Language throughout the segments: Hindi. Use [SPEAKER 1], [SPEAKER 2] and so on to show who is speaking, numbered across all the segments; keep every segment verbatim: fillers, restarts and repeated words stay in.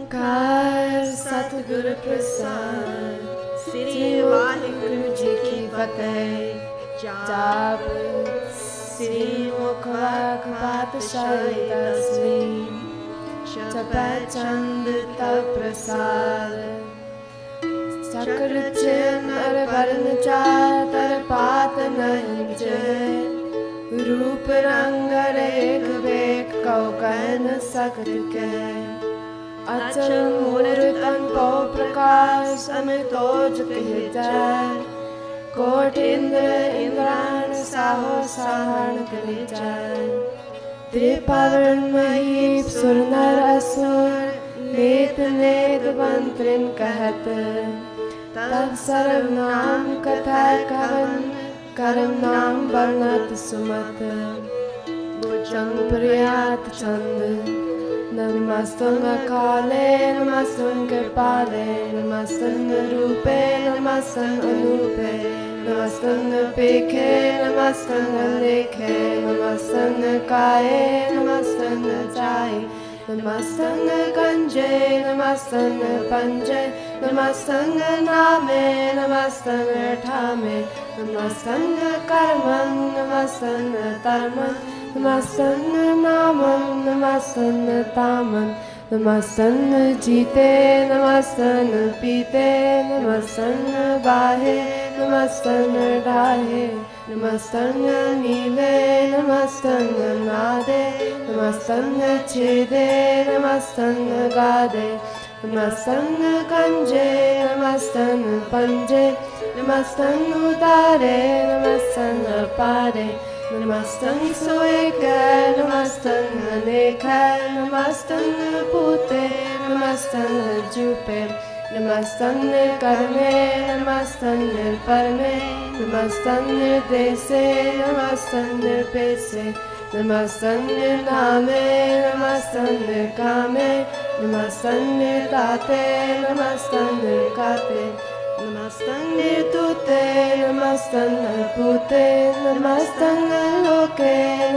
[SPEAKER 1] ओंकार सतगुरु प्रसाद, श्री वाहिगुरु जी की फतेह। जाप श्री मुखवाक पातशाही दसवीं, जपै चंद तब प्रसाद। चक्र चिन्ह अर वर्ण चार, तर पात नहीं जय। रूप रंग रेख वेख, कौ कह न सकत कह। अचल मूर्त अनपो प्रकाश, अमितोज कह जाय। कोटि इंद्र इंद्राण, साहो साहन कह जाय। त्रिपवर्ण महीप सुर नर असुर, नेत नेत मंत्रिन कहत। तब सर्व नाम कथा कवन, करम नाम वर्णत सुमत। भुजंग प्रयात चंद, नमस्तुंग काले नमस्तुंग कृपाले। नमस्तुंग रूपे नमस्तुंग अनूपे। नमस्तुंग पेखे नमस्तुंग लेखे। नमस्तुंग काये नमस्तुंग चाये। नमस्तुंग कंजे नमस्तुंग पंजे। नमस्तुंग नामे नमस्तुंग ठामे। नमस्तुंग कर्मं नमस्तुंग कर्मं। नमस्तुंग नामं नमस्तुंग तामं। नमस्तुंग जीते नमस्तुंग पीते। नमस्तुंग बाहे नमस्तुंग डाहे। नमस्तुंग नीले नमस्तुंग नादे। नमस्तुंग छेदे नमस्तुंग गादे। नमस्तुंग कंजे नमस्तुंग पंजे। नमस्तुंग उतारे नमस्तुंग पारे। नमस्तुंग सोएक नमस्तुंग अनेक। नमस्तुंग पूते नमस्तुंग जूपे। नमस्तुंग कर्मे नमस्तुंग परमे। नमस्तुंग निर्देशे नमस्तुंग निर्पेशे। नमस्तुंग नामे नमस्तुंग कामे। नमस्तुंग ताते नमस्तुंग काते। नमस्तुंग निर्तुते नमस्तुंग पूते। नमस्तुंग लोके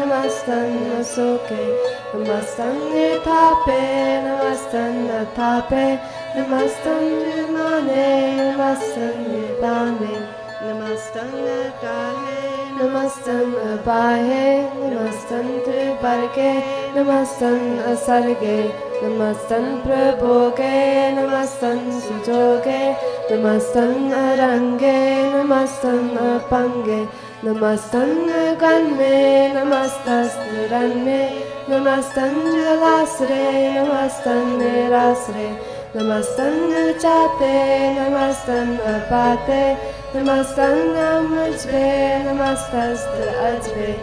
[SPEAKER 1] नमस्तुंग सोके। नमस्तुंग थापे नमस्तुंग थापे। नमस्तुंग माने नमस्तुंग दाने। नमस्तुंग काहे नमस्तुंग बाहे। नमस्तुंग वर्गे नमस्तुंग असर्गे। नमस्तुंग प्रभोगे नमस्तुंग सुजोगे। नमस्तुंग अरंगे नमस्तुंग अपंगे। नमस्तुंग गन्मे नमस्तुंग रन्मे। नमस्तुंग जलाश्रे नमस्तुंग निराश्रे। नमस्तुंग चाते नमस्तुंग पाते। नमस्तुंग मुझबे नमस्तुंग अजबे।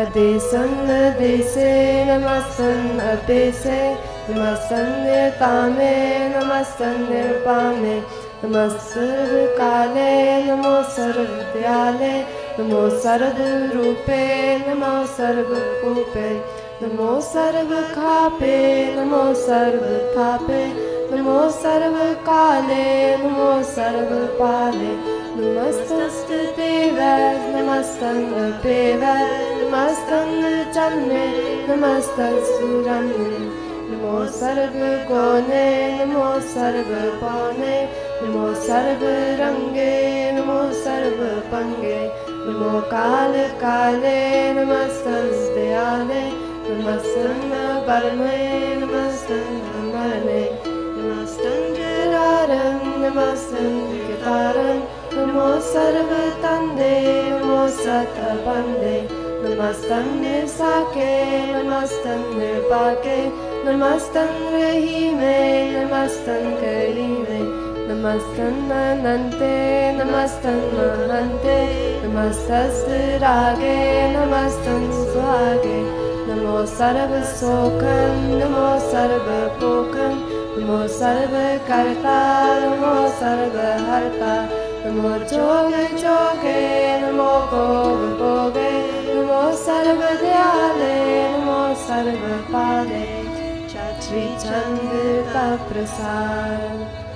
[SPEAKER 1] अदेशंग देशे नमस्तुंग अदेशे। नमस्तुंग तामे नमस्तुंग पामे। नमो सर्व काले नमो सर्व दयाले। नमो सर्व रूपे नमो सर्व कूपे। नमो सर्व खापे नमो सर्व थापे। नमो सर्व काले नमो सर्व पाले। नमस्तस्ते देवै नमस्तंग देवै। नमस्तंग जन्मे नमस्तस्तु रम्ये। नमो सर्व गौने नमो सर्व पौने। नमो सर्व रंगे नमो सर्व पंगे। नमो काल काले नमस्तंग दयाले। नमस्तंग परमे नमस्तंग मरणे। नमस्तंग जरारं नमस्तंग गितारं। नमो सर्व तंदे नमो सत बंदे। नमस्तंग निसाके नमस्तंग निर्पाके। नमस्तंग रहीमे नमस्तंग करीमे। नमस्तंग अनंते नमस्तंग महंते। नमस्तस्ते रागे नमस्तंग सुहागे। नमो सर्व सोखं नमो सर्व पोखं। नमो सर्व कर्ता नमो सर्व हर्ता। नमो जोग जोगे नमो भोग भोगे। नमो सर्व दयाले नमो सर्व पाले। श्री चंद्र का प्रसाद।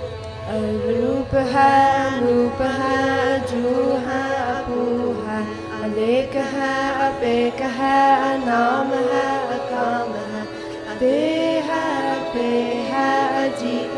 [SPEAKER 1] रूप है रूप है जू है अपू है। अनेक है अपेक है अनाम है अकाम है। दे है पे है अजीत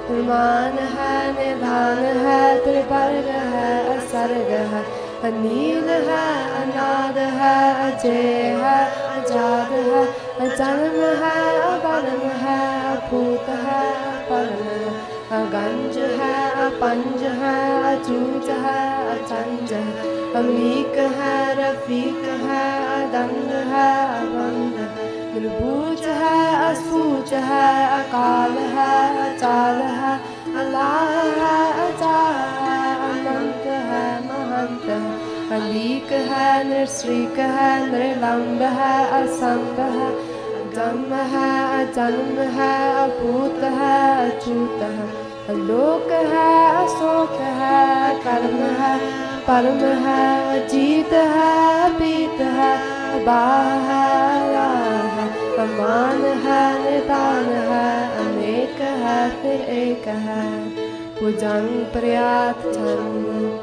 [SPEAKER 1] निर्माण है निधान है त्रिवर्ग है असर्ग है अनील है अनाद है अजय है अजाद है अजन्म है अबलम है अभूत है अपरम है अगंज है अपंज है अचूज है अचंज है अमीक है रफीक है अदंग है अबंग है निर्बूज है असूच है अकाल है अचाल है अलाह है अचार है अनंत है महंत है अलीक है निर्श्रीक है निर्लंब है असंग है अगम है अजन्म है अभूत है अछूत है अलोक है अशोक है कर्म है परम है अजीत है अपीत है अबाह है है अमान है निदान है अनेक है फिर एक है भुजंग प्रयात छंद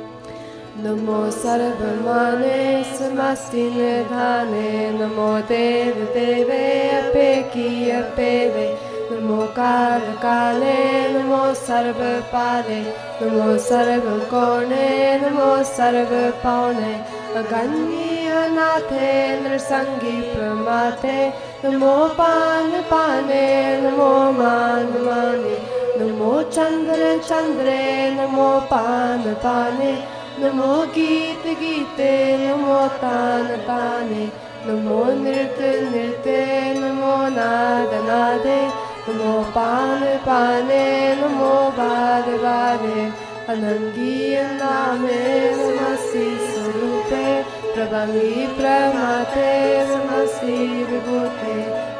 [SPEAKER 1] नमो सर्वमाने समस्ति निधाने नमो देव देवे अपे की अपेवे नमो काल काले नमो सर्व पाले नमो सर्व कोणे नमो सर्व पावने अगन्य अनाथे नृसंगी प्रमाते नमो पान पाने नमो मान माने नमो चंद्र चंद्रे नमो पान पाने नमो गीत गीते नमो तान ताने नमो नृत्य नृत्य नमो नाद नादे नमो पान पाने नमो बाद बादे अनंगीय नामे नमस्ति स्वरूपे प्रभंगी प्रमाते नमस्ति विभूते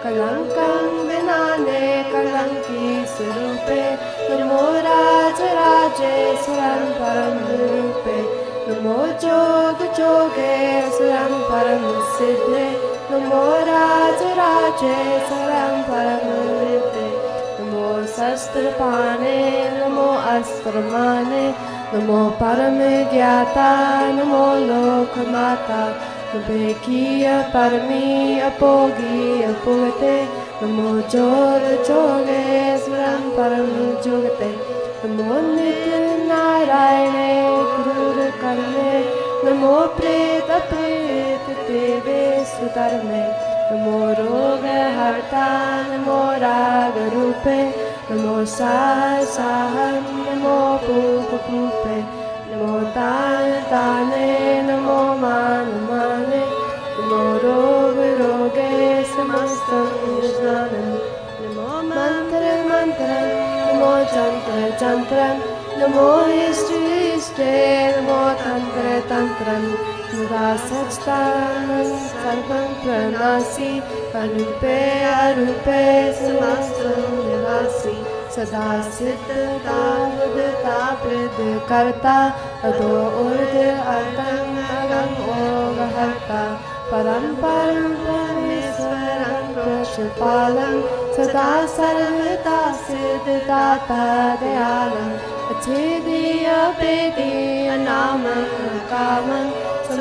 [SPEAKER 1] कलंकं विनाने कलंकी स्वरूपे नमो राज राजेश्वरं परम रूपे नमो जोग जोगेश्वरं परम सिद्धे नमो राज राजेश्वरं परम रूपे नमो शस्त्र पाने नमो अस्त्र माने नमो परम ज्ञाता नमो लोक माता नभेकीय परमी अपोगी अपुगते नमो जोर जोगेश्वरं परम जुगते नमो नित्य नारायणे क्रूर कर्मे नमो प्रेत प्रेत देवे सुधर्मे नमो रोग हर्ता नमो राग रूपे नमो साह साहं नमो पूप पूपे नमो तान ताने नमो मान माने नमो रोग रोगे समस्तं विज्ञानं नमो मंत्र मंत्रं नमो तंत्र तंत्रं नमो इष्ट इष्टे नमो तंत्र तंत्रं मुदा सच्चिदानंद सर्वं प्रणासी अरूपे अरूपे समस्तं निवासी सदा सिद्धता बुद्धता प्रद कर्ता अधो ऊर्ध अर्थं अगम ओग हर्ता परम परम परमेश्वरं पशुपालं सदा सर्वदा सिद्धदाता दयालं अच्छेदीय अपेदीय नामं कामं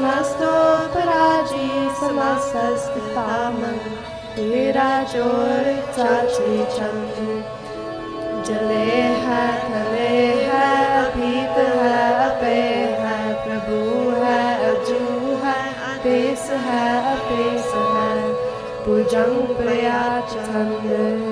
[SPEAKER 1] समस्तोपराजी समस्तस्थितामं तेरा चोर चाची चंद्र जले है थले है अभीत है अपे है प्रभु है अजू है अपेस है अपेस है भुजंग प्रयात छंद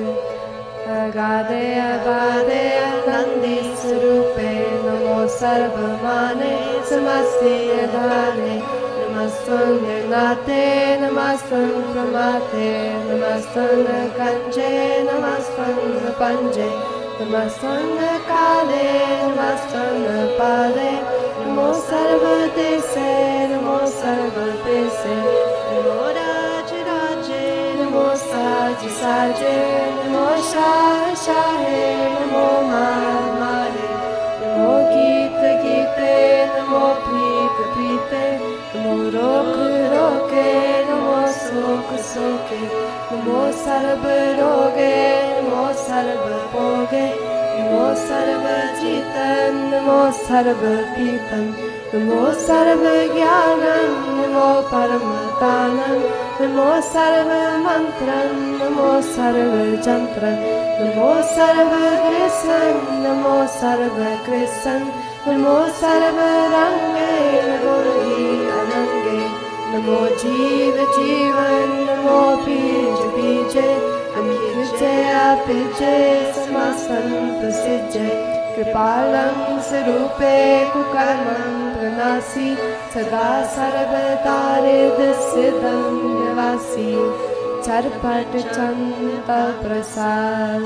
[SPEAKER 1] अगाधे अगाधे नंदी स्वरूपे नमो सर्वमाने समस्ति धाने नमस्तं निर्नाते नमस्तं प्रमाते नमस्तं कंजे नमस्तं पंजे नमस्तं काले नमस्तं पादे नमो सर्वदेशे नमो सर्वदेशे नमो राज राजे नमो साज साजे नमो शाह शाहे नमो मार मारे नमो गीत गीते नमो प्रीत प्रीते नमो रोक रोके नमो शोक शोके नमो सर्व रोगे नमो सर्व भोगे नमो सर्व जीतन नमो सर्व पीतन नमो सर्व ज्ञानं नमो परम दानं नमो सर्वमन्त्रं नमो सर्वजन्त्रं नमो सर्वकृष्णं नमो सर्वकृष्णं नमो सर्वरङ्गे नमो अनङ्गे नमो जीव जीवन नमो बीज बीजे अमीजे अपिजे समस्तं प्रसिद्धे कृपालं स्वरूपे कुकर्मं प्रणासी सदा सर्वदारिद्र्यसिद्धं निवासी चरपट चंद प्रसाद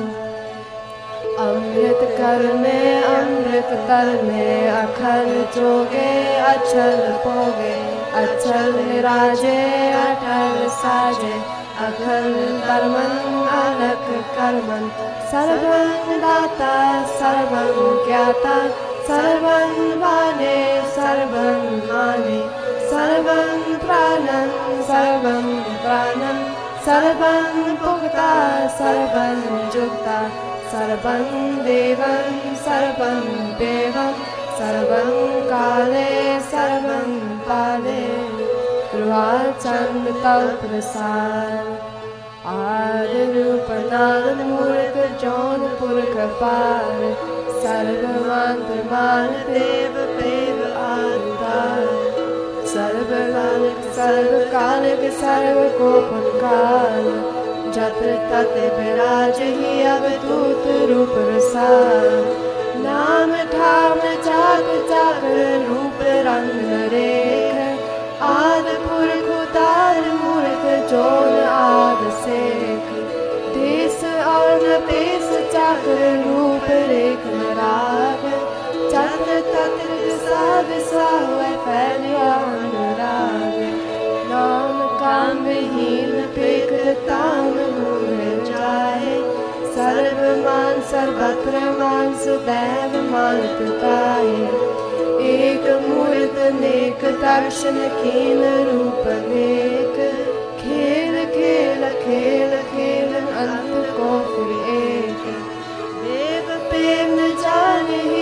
[SPEAKER 1] अमृत कर में अमृत तर में अखल जोगे अचल पोगे अचल राजे अटल साजे अखल कर्मन अलक कर्मन सर्वं दाता सर्वं ज्ञाता सर्वं वाने सर्वं माने सर्वं प्राणं सर्वं प्राणं सर्वं भुक्ता सर्वं जुक्ता सर्वं देवं सर्वं देवं सर्वं काले सर्वं पाले कृपाचंद तव प्रसाद आदि रूप नाद मूर्त जौनपुर कपाल सर्वमंत्र मान देव पेव आधार सर्वकालिक सर्वकालिक सर्व गोपन काल जत्र तत्र विराज ही अवधूत रूप रसाल नाम ठाम चाक चाकर रूप रंग रेख आद पुरख उतार मूर्त जोन आद सेख देश और नपेश चाकर रूप रेख राग चंद्र तत्र दिशा दिशा हुए फैलिया अनुराग नाम काम विहीन पेख ताम मूल जाए सर्वमान सर्वत्र मान सदैव मानत गाए एक मूर्त नेक दर्शन कीन रूप नेक खेल खेल खेल खेल अंत को फिर एक देव प्रेम जाने ही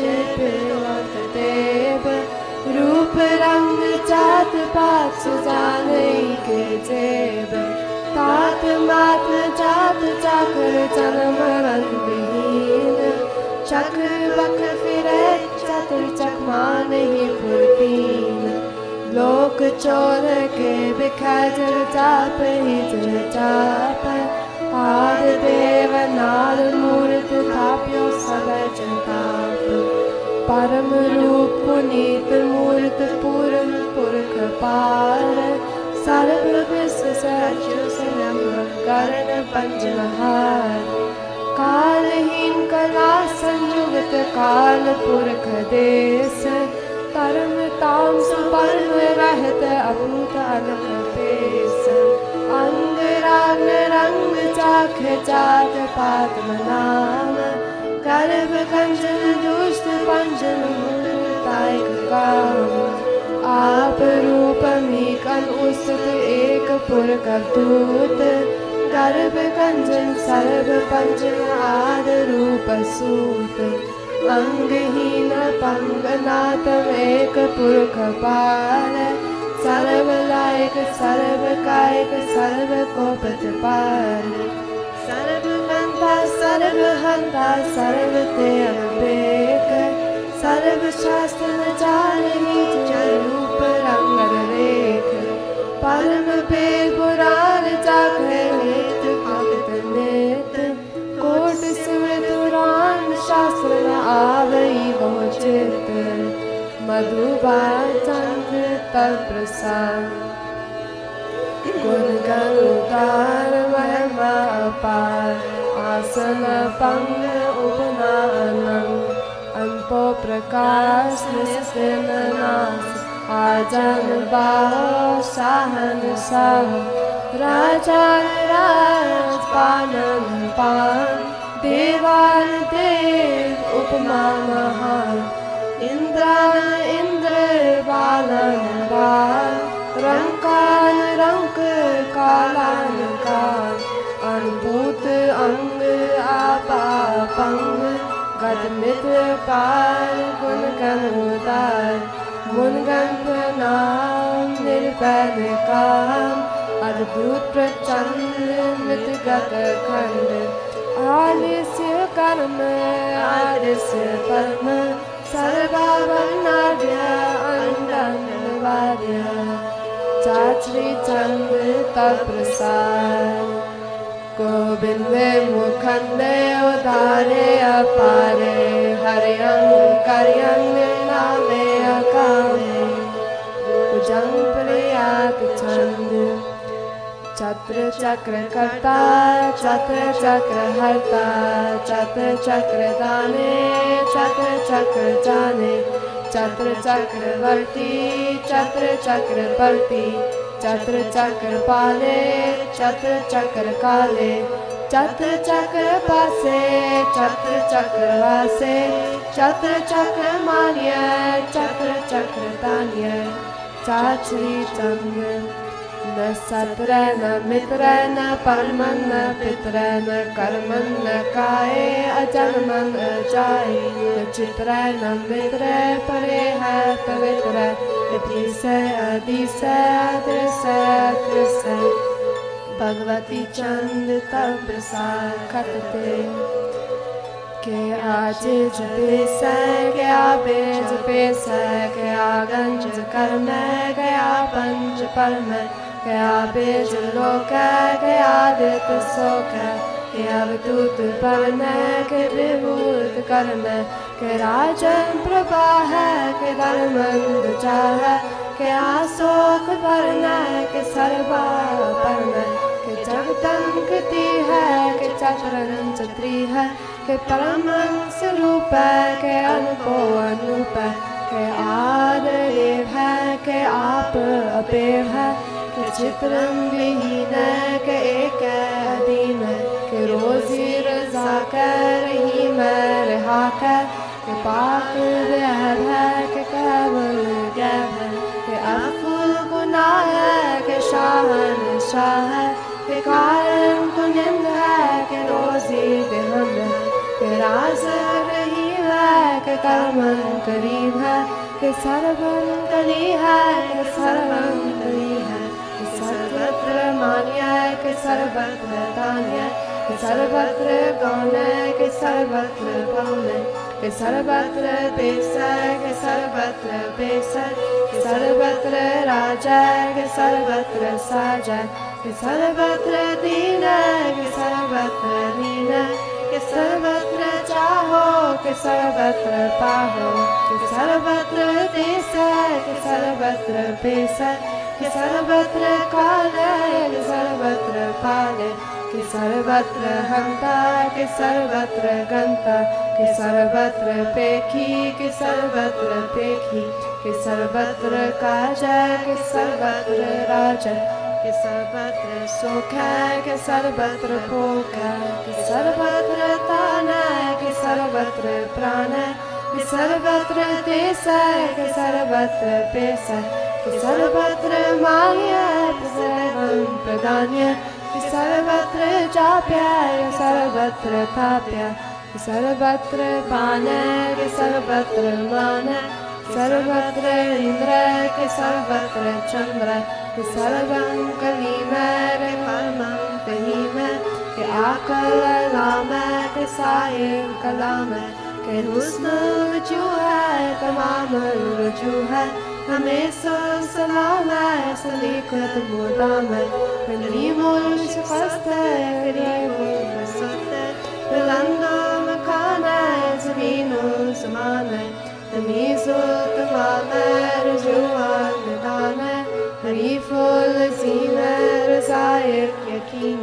[SPEAKER 1] देव रूप रंग जात पात सुजाने के जेब तात मात जात चाकर जन्म विहीन चक्र बक्र फिरे चतुर चकमा नहीं पुरतीन लोक चोर के बिखर चाप ही चाप आद देव नाल मूर्त थाप्यो सब जताप परम रूप पुनीत मूर्त पूर्ण पुरख पार सर्व विश्व सचु संयम करण पंचमहार कालहीन कला संयुक्त काल पुरख देश परम ताम सुपर्म रहत अभूत अनक पेश अंग राग रंग चाख जात पात नाम गर्भ कंचन दुष्ट पंचन तायक काम आप रूप मीकन उस्तुत एक पुरख दूत गर्भ कंचन सर्व पंचन आद रूप सूत अंगहीन पंगनाथम एक पुरख पार सर्व लायक सर्व कायक सर्व को प्रतिपाल सर्व गंधा सर्व हंता सर्व ते अनपेक सर्व शास्त्र जानी रूप रंग रेख परम भेद पुराण जागे नेत भक्त नेत कोट स्मृत पुराण शास्त्र न आवई बहुचित मधुबान चंद्र तव प्रसाद गुण गण उदार महिमा अपार आसन पंग उपनानम अम्पो प्रकाश निस्तिन नास आजन बाहो साहन साह राजा राज पानन पान देवान देव उपमा महान इंद्रान इंद्र बालन बाल रंकान रंक कालान काल अनुभूत अंग आपा पंग गदमित पार गुण गण उदार मुन गण प्रणाम निर्भय काम अद्भुत प्रचंड मितगत खंड आलस्य कर्म आलस्य परम सर्ववर्णाढ्य अंडवाद्य चाचरी चंद तव प्रसाद गोविंदे मुखंदे उदारे अपारे हरियं करियं नामे अकामे भुजं प्रियात छंद छत्र चक्र कर्ता छत्र चक्र हर्ता छत्र चक्र दाने छत्र चक्र जाने छत्र चक्रवर्ती छत्र चक्रवर्ती छत्र चक्र पाले छत्र चक्र काले छत्र चक्र पासे छत्र चक्र वासे छत्र चक्र मान्य छत्र चक्र तान्य चाचरी चंद न सत्र न मित्र न परमन न पित्र न कर्मन न काये अजन्मन अजाय न चित्र न मित्र परे है पवित्र अधीस अधीस दृस कृस भगवती चंद तव प्रसाद खटते के आजिज पेस गया बेज पेस गया गंज कर्म गया पंच परम गया बेज लोक गया दित शोक के अवधूत पवन के विभूत कर्म के राजन प्रभा है के धर्मंद चाह के आशोक वर्ण के सर्वा पर्ण के जगतन कृति है के चतुरन चत्री है के परमं स्वरूप के अनुभो अनूप के आदरेव है के आप अपेव है के चित्रं विहीन के एक अधीन के रोजी रजा कर रही मैं रहा कर के पाक व्याध है के केवल गैव है के अफुल गुनाह है के शाहन शाह है के कारण कुनिंद है के रोजी देहम है के राज रही है के कर्मन करीब है के सर्वं कली है के सर्वं कली है के सर्वत्र मान्य के सर्वत्र दान्य के सर्वत्र गौण के सर्वत्र पौन के सर्वत्र देश के सर्वत्र बेस के सर्वत्र राजा के सर्वत्र साजा के सर्वत्र दीन के सर्वत्र दीन के सर्वत्र चाहो के सर्वत्र पाहो के सर्वत्र देश के सर्वत्र बेस के सर्वत्र काल के सर्वत्र पाले के सर्वत्र हंता के सर्वत्र गंता के सर्वत्र पेखी के सर्वत्र पेखी के सर्वत्र काजा के सर्वत्र राजा के सर्वत्र सुख के सर्वत्र भोग के सर्वत्र तान के सर्वत्र प्राण के सर्वत्र देश के सर्वत्र पेश के सर्वत्र मान्य सर्वं प्रदान्य के सर्वत्र जाप्य के सर्वत्र ताप्य के सर्वत्र पान के सर्वत्र मान सर्वत्र इंद्र के सर्वत्र चंद्र के सर्वं कलीम रे परमं तहीम के आकल नाम के साये कलाम के हुस्न वजू है तमाम रजू है हमेशा सलाम है सलीकत मुदाम कली मूल शिकस्त करी मूल सत्य बुलंदो मकान है जमीनो समान है तमीज़ो तमाम रजुआ निदान हरीफुल सीन रज़ायक यकीन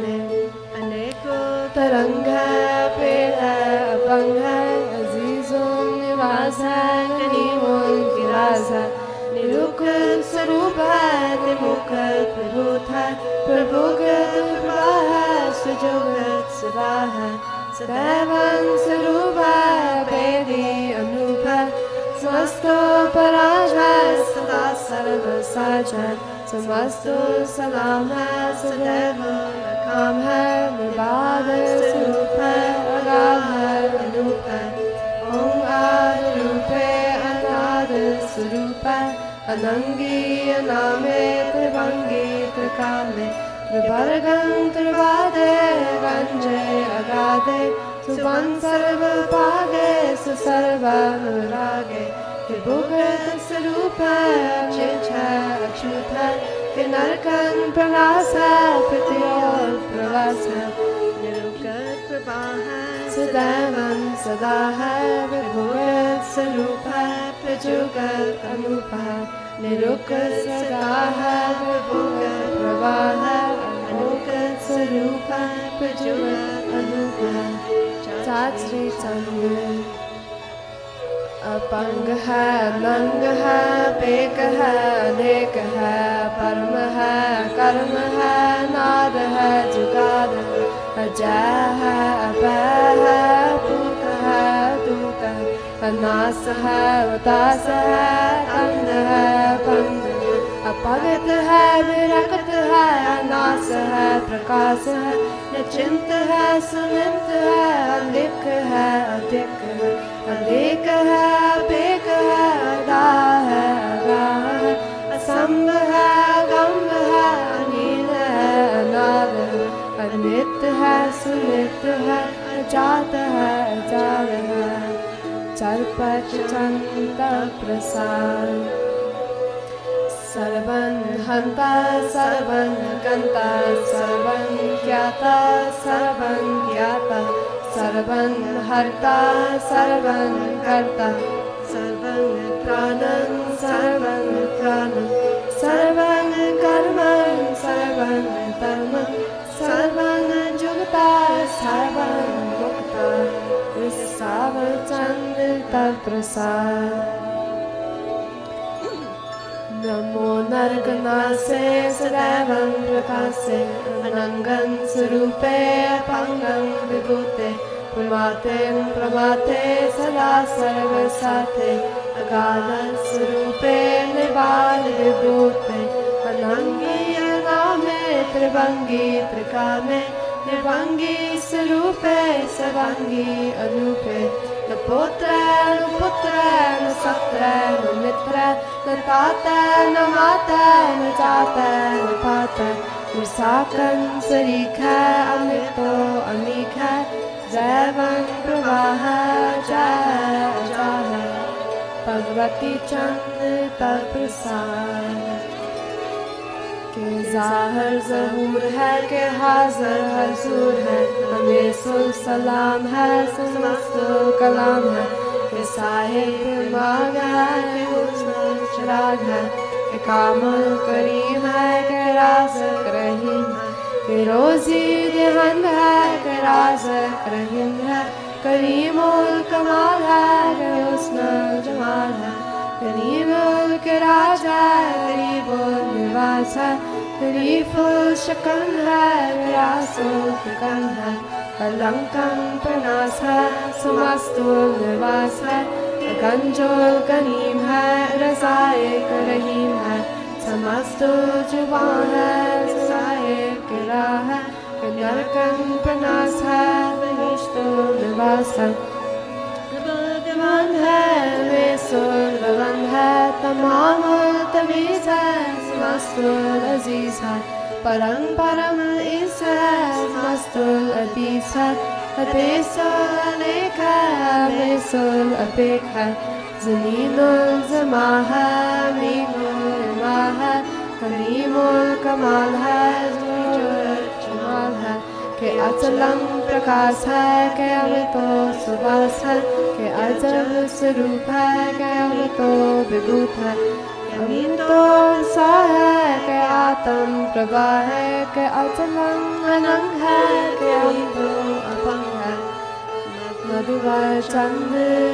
[SPEAKER 1] अनेकों तरंग पेड़ अपंग अजीज़ों निवास है करीमों की राज है निरुक स्वरूप है निमुख प्रभुत है प्रभुगत प्रभा है सुजोगत सदा है सदैवन स्वरूप है भेदी अनूप है समस्तो पराज है सदा सर्व साज है समस्तो सलाम है सदैव काम है निर्बाध स्वरूप है अगाध है अनूप है ओम आदि रूपे अनाद स्वरूप है अनंगी अनामे त्रिभंगी त्रिकाले त्रिभर्गं त्रिवादे गञ्जे अगाधे सुबं सर्वभागे सुसर्वानुरागे त्रिभुगतस्वरूप चिच्छ अच्युत विनर्कं प्रणास प्रत्योप्रवास निरुगत प्रवाह सदैवं सदा है विभुगतस्वरूप प्रजुगत अनूप निरुगत सदा है विभुगत प्रवाह अनुगत स्वरूप प्रजुगत अनूप चाचरे चंद्र अपंग है नंग है पेक है अनेक है परम है कर्म है नाद है जुगाद अजय है अभय है पूत है दूत है अनास है उदास है अंध है बंद अपगत है विरक्त है अनास है प्रकाश है निश्चिंत है सुनित है अलिक है अधिक है अलेक है अपेक है अदा है अगाह है असंभ है गंभ है अनील है अनाद है अनित है सुनित है अजात है अजार है चरपट चंद प्रसाद सर्वं हंता सर्वं गंता सर्वं ज्ञाता सर्वं ज्ञाता सर्वं हर्ता सर्वं कर्ता सर्वं प्राणं सर्वं प्राणं सर्वं कर्मं सर्वं धर्मं सर्वं जुगता सर्वं मुक्ता विसावचंद तत्प्रसाद नमो नरकनासे सदैवं प्रकाशे अनंगं स्वरूपे अपंगं विभूते प्रमाते प्रमाते सदा सर्वसाथे अगाध स्वरूपे निबाल विभूते अनंगी अनामे त्रिभंगी त्रिकामे निर्भंगी स्वरूपे सर्वांगी अनूपे न पुत्र न पुत्र न सत्र न मित्र न ताता न माता न जाता न पाता न साकं सरीखा अमृतो अमीखा जैवं प्रवाह जय जय भगवती चंद तत्प्रसाद के ज़ाहिर ज़हूर है के हाज़िर हज़ूर है हमें सुल सलाम है समस्त कलाम है के साहिब माग है के हुस्न चिराग है के कामल करीम है के राज़िक रहीम है के रोज़ी देहन है के राज़िक रहीम है करीमुल कमाल है के हुस्न जमाल है करीमुल के राजा करीबुल निवास है करीफुल शकन है विरासुल फिकन है अलंकं प्रणास है समस्तुल निवास है गंजोल करीम है रसायक रहीम है समस्तुल जुबान है सायक रा है नरकं प्रणास है विनिष्ठुल निवास है भगवान है वे सुरवन है तमाम तमीज़ है समस्तुल अजीज़ है परम परम ईस है समस्तुल अतीस है अतीसुल अनेक है अमेसुल अपेक है ज़मीनुल ज़मा है मीमुल इमा है करीमुल कमाल है ज़मीनुल जमाल है के अचलम प्रकाश है के अमृतो सुवास है के अजब स्वरूप है के अमृतो विभूत है अमृतो सा है के आत्म प्रभा है के अचलम अनंग है के अमृतो अपंग है मधुवर चंद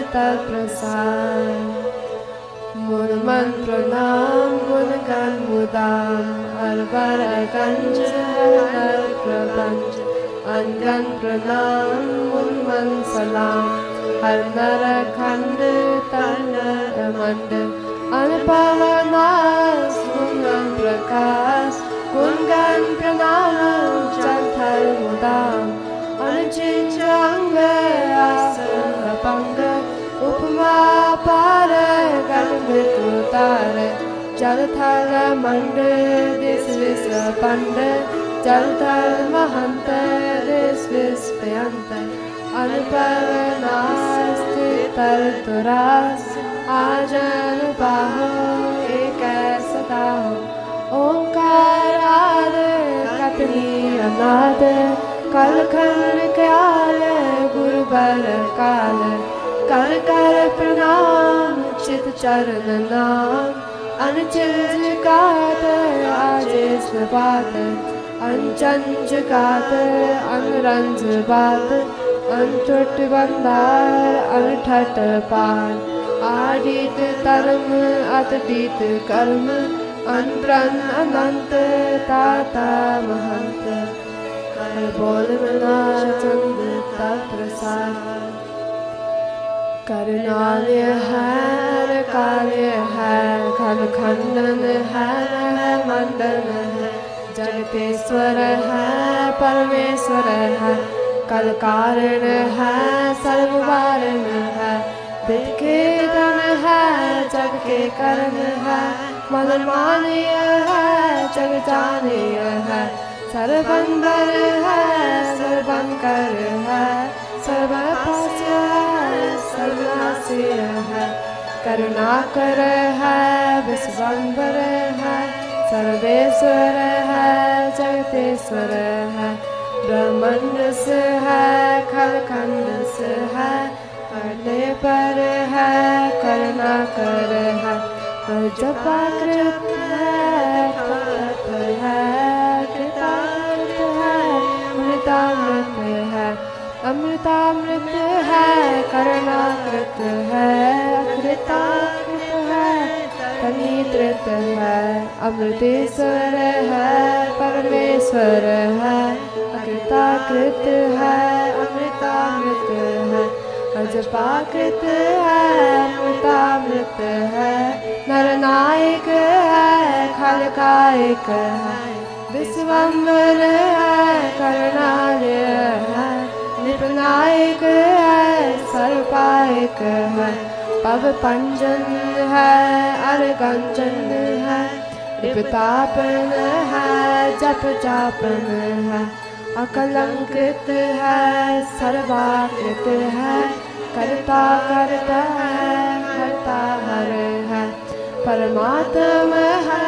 [SPEAKER 1] तत्प्रसाद मुन मन प्रणाम गुण गण मुदाम अरबर गंज हर प्रपंच अनगन प्रणाम मुन मन सलाम हर नर खंड तन मंड अनपवनास गुणगण प्रकाश गुणगण प्रणाम चंथल मुदाम अनुचित अंग आसन अपंग उपमा पार गलमित उतार जल थल मंड दिस विस पंड जल थल महंत देश विस्पयंत अनुपव नास्ति तर तुरास आजन बाहो एक सदा हो ओंकार आद कतनी अनाद कल खल क्याल गुरु बर काल कर कर प्रणाम चित चरण नाम अनचिल जगात आजिस बात अनचन जगात अनरंज बात अनटुट बंदार अनठट पार आदित तरम अतदीत कर्म अनप्रन अनंत ताता महंत कर बोल मना चंद प्रसाद करुणालय है कार्य है खल खंडन है मंडन है जगतेश्वर है परमेश्वर है कल कारण है सर्ववारण है विद के धन है जग के करण है मन मानीय है जग जानीय है सर्वंबर है सर्वंकर है सर्वपास्य है सर्वनाशी है करुणाकर है विश्वंबर है सर्वेश्वर है जगतेश्वर है ब्रह्मांड से है खलखंड से है हृदय पर है करुणाकर है जपाकृत है कृत है कृताकृत है अमृतामृत है अमृतामृत है करुणाकृत है अकृताकृत है तनितृत है अमृतेश्वर है परमेश्वर है अकृताकृत है अमृतामृत है अजपाकृत है अमृतामृत है नरनायक है खलकायक है विश्वंबर है करुणालय है निपनायक है सर्वपायक है पव पंजन है अरगंजन है वितापन है जप जापन है अकलंकृत है सर्वाकृत है करता करता है हरता हर है परमात्म है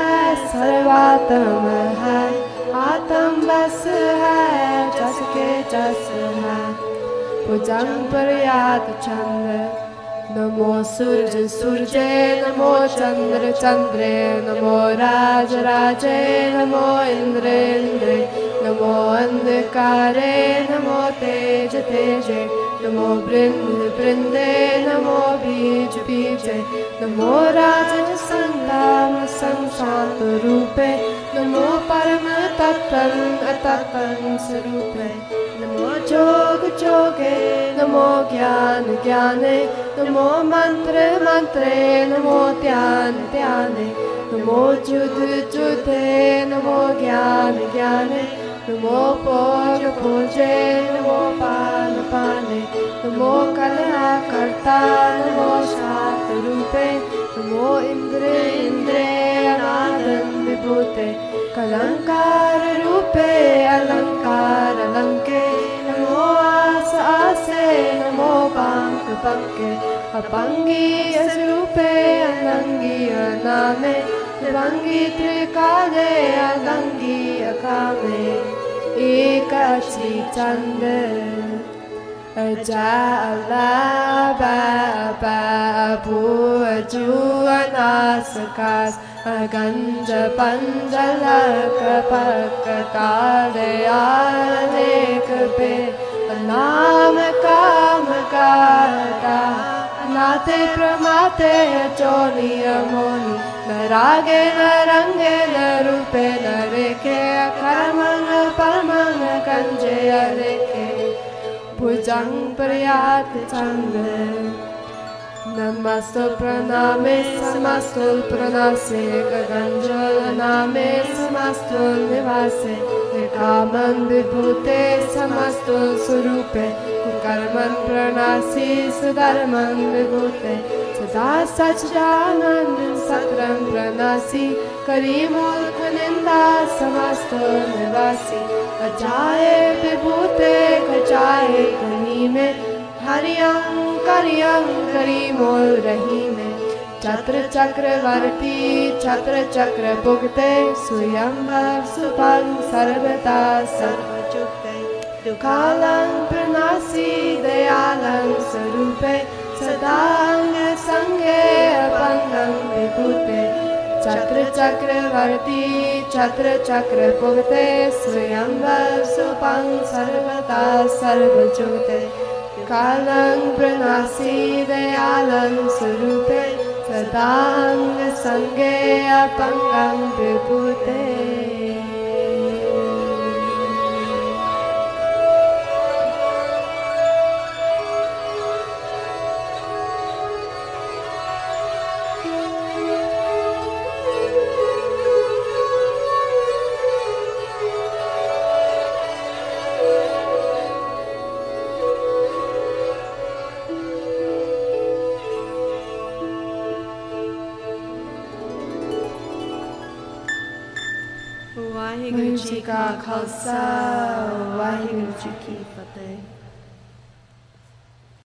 [SPEAKER 1] सर्वात्म है आत्म बस है जस के जस है भुजंग पर याद चंद्र नमो सूरज सूरजे नमो चंद्र चंद्रे नमो राज राजे नमो इंद्र इंद्रे नमो अंधकारे नमो तेज तेजे नमो बृंद बृंदे नमो बीज बीजे नमो राजन संतान संशांत रूपे नमो परम तत्तं अतत्तं स्वरूपे नमो जोग जोगे नमो ज्ञान ज्ञाने नमो मंत्र मंत्रे नमो ध्यान ध्याने नमो जुद जुदे नमो ज्ञान ज्ञाने नमो भोज भोजे नमो पान पाने नमो कलहा कर्ता नमो शांत रूपे नमो इंद्र इंद्रे अनादं विभूते कलंकार रूपे अलंकार अलंके नमो आस आसे नमो पंक पंके अपंगी स्वरूपे अनंगी अनामे दिवंगी त्रिकाले अलंगी अकामे एकाची चंद जाला बाबा अनासकास गंज पंजलक पक कालयालेक पे नाम काम काटा नाते प्रमाते चोलिय मोनी न रागे न रंगे न रूपे न रेखे कर्मण परमण कंजे रेखे भुजंग प्रयात चंद्र नमस्तु प्रणामे समस्तु प्रणासे गगनजल नामे समस्तु निवासे कामन विभूते समस्तु स्वरूपे कर्मन प्रणासी सुधर्मन विभूते सदा सच्चिदानंद सत्रम प्रणासी करी मूर्ख निंदा समस्त निवासी अजाए विभूते कचाए कनी में हरियं करियं करी मोल रही में छत्र चक्रवर्ती छत्र चक्र भुगते स्वयंवर सुपंग सर्वदा सर्वचुक्ते दुखालं प्रणासी दयालं स्वरूपे सदांग संगे अपंगं विभूते छत्र चक्रवर्ती छत्र चक्र भुगते स्वयंवर सुपंग सर्वदा सर्वचुक्ते कालं प्रणासी दयालं स्वरूपे सदांग संगे अपंगं विभूते वाहिगुरु जी का खालसा वाहिगुरु जी की फतेह।